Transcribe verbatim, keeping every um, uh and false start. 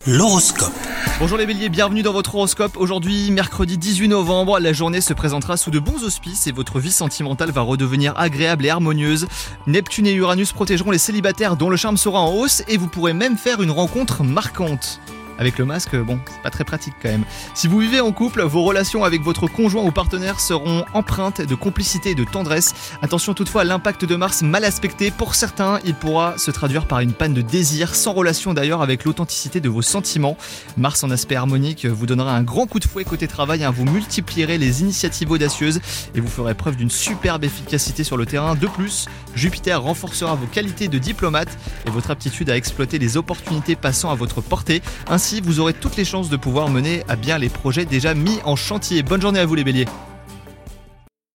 L'horoscope. Bonjour les béliers, bienvenue dans votre horoscope. Aujourd'hui, mercredi dix-huit novembre, la journée se présentera sous de bons auspices et votre vie sentimentale va redevenir agréable et harmonieuse. Neptune et Uranus protégeront les célibataires dont le charme sera en hausse et vous pourrez même faire une rencontre marquante. Avec le masque, bon, c'est pas très pratique quand même. Si vous vivez en couple, vos relations avec votre conjoint ou partenaire seront empreintes de complicité et de tendresse. Attention toutefois à l'impact de Mars mal aspecté. Pour certains, il pourra se traduire par une panne de désir, sans relation d'ailleurs avec l'authenticité de vos sentiments. Mars en aspect harmonique vous donnera un grand coup de fouet côté travail, hein. Vous multiplierez les initiatives audacieuses et vous ferez preuve d'une superbe efficacité sur le terrain. De plus, Jupiter renforcera vos qualités de diplomate et votre aptitude à exploiter les opportunités passant à votre portée. Ainsi, vous aurez toutes les chances de pouvoir mener à bien les projets déjà mis en chantier. Bonne journée à vous les béliers.